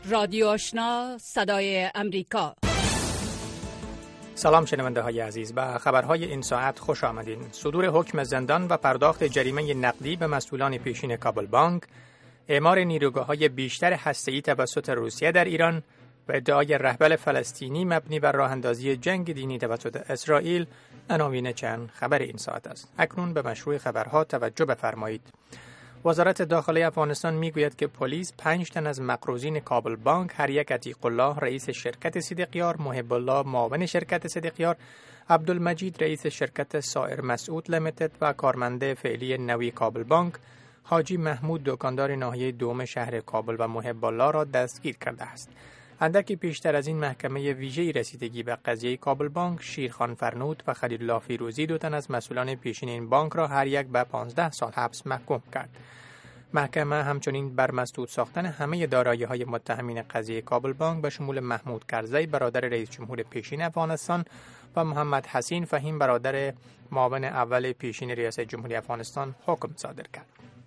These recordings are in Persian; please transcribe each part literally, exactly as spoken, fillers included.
رادیو آشنا صدای امریکا. سلام شنونده های عزیز، به خبرهای این ساعت خوش آمدین. صدور حکم زندان و پرداخت جریمه نقدی به مسئولان پیشین کابل بانک، اعمار نیروگاه‌های بیشتر هسته‌ای توسط روسیه در ایران و ادعای رهبر فلسطینی مبنی بر راه‌اندازی جنگ دینی توسط اسرائیل عناوین چند خبر این ساعت است. اکنون به مشروع خبرها توجه بفرمایید. وزارت داخلی افغانستان میگوید که پلیس پنج تن از مقروضین کابل بانک، هر یک عتیق الله رئیس شرکت صدیقیار، محب الله معاون شرکت صدیقیار، عبدالمجید رئیس شرکت سائر مسعود لیمیتد و کارمند فعلی نوی کابل بانک، حاجی محمود دکاندار ناحیه دوم شهر کابل و محب الله را دستگیر کرده است. اندکی پیشتر از این محکمه ویژه‌ای رسیدگی به قضیه کابل بانک، شیرخان فرنود و خلیل الله فیروزی، دو تن از مسئولان پیشین این بانک را هر یک به پانزده سال حبس محکوم کرد. محکمه همچنین بر مسدود ساختن همه دارایی‌های متهمین قضیه کابل بانک به شمول محمود کرزی برادر رئیس جمهور پیشین افغانستان و محمد حسین فهیم برادر معاون اول پیشین ریاست جمهوری افغانستان حکم صادر کرد.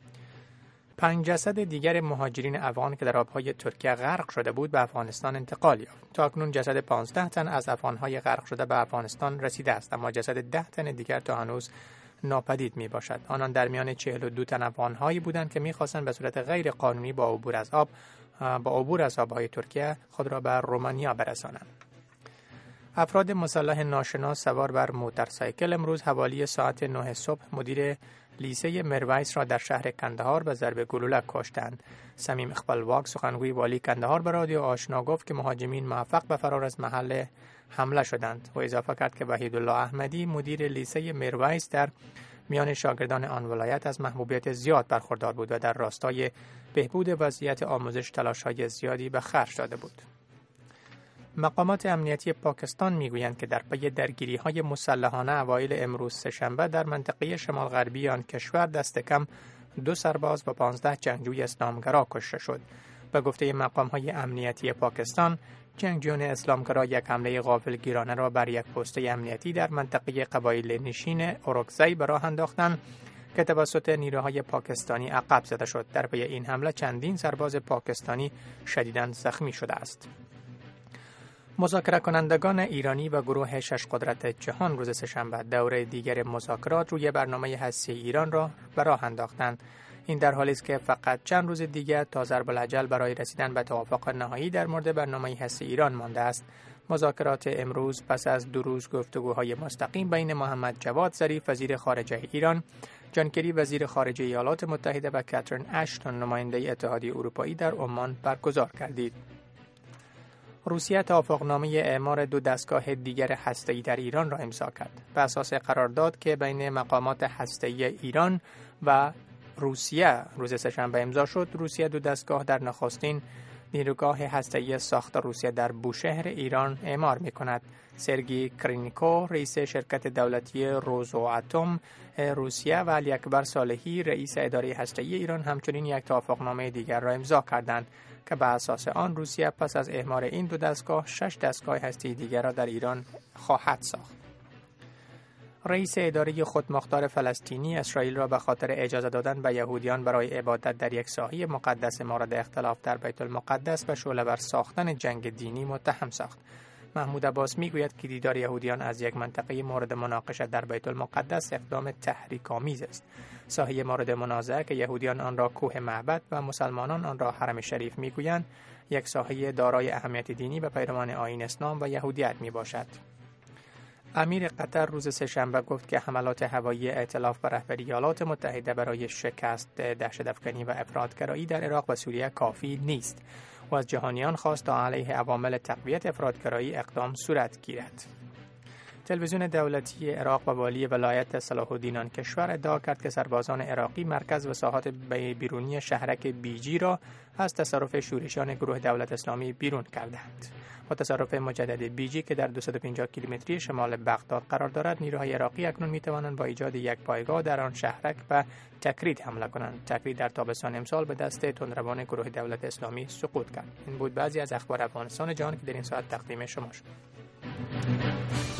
پنج جسد دیگر مهاجرین افغان که در آبهای ترکیه غرق شده بود به افغانستان انتقال یافت. تا اکنون جسد پانزده تن از افغان‌های غرق شده به افغانستان رسیده است، اما جسد ده تن دیگر تا هنوز ناپدید می باشد. آنان در میان چهل و دو تن افغان‌هایی بودند که می‌خواستند به صورت غیر قانونی با عبور از آب با عبور از آب‌های ترکیه خود را به رومانیا برسانند. افراد مسلح ناشناس سوار بر موتورسایکل امروز حوالی ساعت نه صبح مدیر لیسه مرویس را در شهر کندهار به ضرب گلوله کشتند. صمیم اقبالواق سخنگوی والی کندهار به رادیو آشنا گفت که مهاجمین موفق به فرار از محل حمله شدند و اضافه کرد که وحیدالله احمدی مدیر لیسه مرویس در میان شاگردان آن ولایت از محبوبیت زیاد برخوردار بود و در راستای بهبود وضعیت آموزش تلاش‌های زیادی به خرج داده بود. مقامات امنیتی پاکستان میگویند که در پی درگیری‌های مسلحانه اوایل امروز سه‌شنبه در منطقه شمال غربی آن کشور دست کم دو سرباز و پانزده جنگجوی اسلامگرا کشته شد. به گفته مقام‌های امنیتی پاکستان، جنگجویان اسلامگرا یک حمله غافلگیرانه را بر یک پست امنیتی در منطقه قبایل نشین اورکزی به راه انداختند که توسط نیروهای پاکستانی عقب زده شد. در پی این حمله چندین سرباز پاکستانی شدیداً زخمی شده است. مذاکره کنندگان ایرانی و گروه شش قدرت جهان روز سه‌شنبه دوره دیگر مذاکرات روی برنامه هسته‌ای ایران را به راه انداختند. این در حالی است که فقط چند روز دیگر تا ضرب الاجل برای رسیدن به توافق نهایی در مورد برنامه هسته‌ای ایران مانده است. مذاکرات امروز پس از دو روز گفتگوهای مستقیم بین محمد جواد ظریف وزیر خارجه ایران، جان کری وزیر خارجه ایالات متحده و کاترین اشتون نماینده اتحادیه اروپایی در عمان برگزار گردید. روسیه توافقنامه اعمار دو دستگاه دیگر هسته‌ای در ایران را امضا کرد. بر اساس قرارداد که بین مقامات هسته‌ای ایران و روسیه روز سه‌شنبه امضا شد، روسیه دو دستگاه در نخستین نیروگاه هسته‌ای ساخت روسیه در بوشهر ایران اعمار می‌کند. سرگئی کرینیکو رئیس شرکت دولتی روزاتوم روسیه و علی اکبر صالحی رئیس اداره هسته‌ای ایران همچنین یک توافقنامه دیگر را امضا کردند که بر اساس آن روسیه پس از اعمار این دو دستگاه شش دستگاه هسته‌ای دیگر را در ایران خواهد ساخت. رئیس اداره خودمختار فلسطینی اسرائیل را به خاطر اجازه دادن به یهودیان برای عبادت در یک ساحه مقدس مورد اختلاف در بیت المقدس به شعله‌ور ساختن جنگ دینی متهم ساخت. محمود عباس میگوید که دیدار یهودیان از یک منطقه مورد مناقشه در بیت المقدس اقدام تحریک‌آمیز است. ساحه مورد منازعه که یهودیان آن را کوه معبد و مسلمانان آن را حرم شریف میگویند، یک ساحه دارای اهمیت دینی به پیروان آیین اسلام و یهودیت میباشد. امیر قطر روز سه‌شنبه گفت که حملات هوایی ائتلاف به رهبری ایالات متحده برای شکست دهشت‌افکنی و افراطگرایی در عراق و سوریه کافی نیست و از جهانیان خواست تا علیه عوامل تقویت افراطگرایی اقدام صورت گیرد. تلویزیون دولتی عراق و والی ولایت صلاح الدین آن کشور ادعا کرد که سربازان عراقی مرکز و ساحات بیرونی شهرک بیجی را از تصرف شورشیان گروه دولت اسلامی بیرون کردند. با تصرف مجدد بیجی که در دویست و پنجاه کیلومتری شمال بغداد قرار دارد، نیروهای عراقی اکنون می‌توانند با ایجاد یک پایگاه در آن شهرک و تکرید حمله کنند. تکرید در تابستان امسال به دست تندروان گروه دولت اسلامی سقوط کرد. این بود بعضی از اخبار افغانستان جهان که در این ساعت تقدیم شما شد.